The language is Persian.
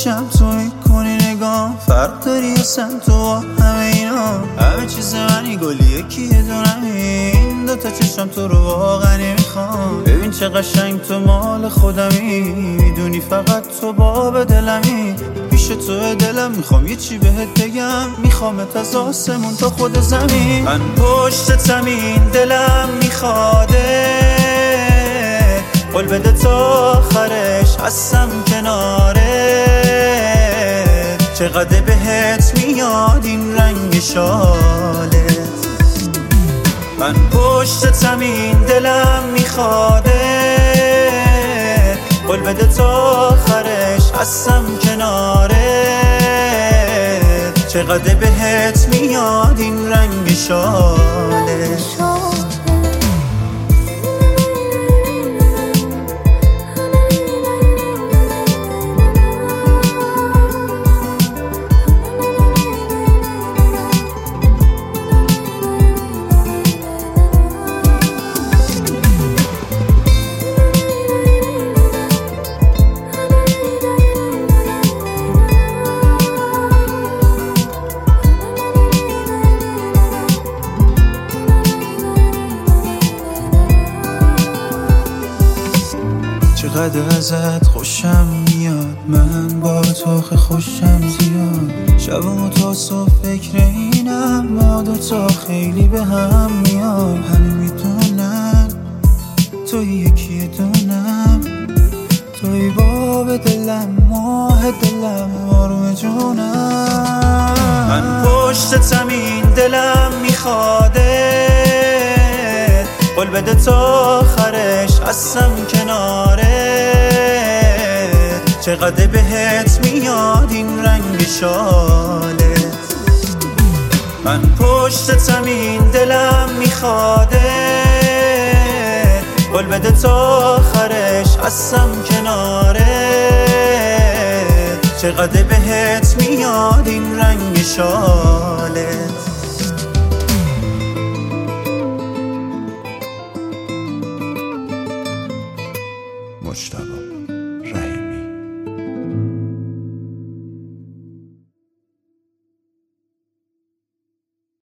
باشم تو میکنی نگاه، فرق داری اصلا تو همه اینا، همه چیز منی گلی یکی دونمی، این دوتا چشم تو رو واقعا نمیخوام. ببین چه قشنگ تو مال خودمی، میدونی فقط تو باب دلمی، پیش تو دلم میخوام یه چی بهت بگم، میخوامت از آسمون تا خود زمین. من پشتتم این دلم میخواده، قول بده تا آخرش هستم کناره، چقدر بهت میاد این رنگ شالت. من پشتتم این دلم میخواده، قول بده تا آخرش هستم کناره، چقدر بهت میاد این رنگ شالت. چقدر ازت خوشم میاد، من با تو خوشم زیاد، شبم تا صبح فکر اینم، ما دوتا خیلی به هم میاد. همه میدونن توی یکی دونم، توی باب دلم، ماه دلم، آروم جونم. من پشتتم این دلم میخواده، قول بده تا آخرش هستم کناره، چقدر بهت میاد این رنگ شالت. من پشتتم این دلم میخواده، قول بده تا آخرش هستم کناره، چقدر بهت میاد این رنگ شالت. مجتبی